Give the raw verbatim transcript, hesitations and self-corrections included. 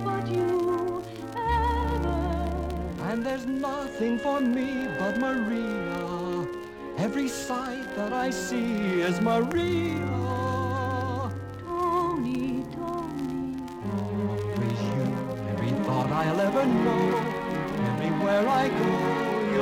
but you ever. And there's nothing for me but Maria. Every sight that I see is Maria. Tony, Tony, With you, every thought I'll ever know, everywhere I go.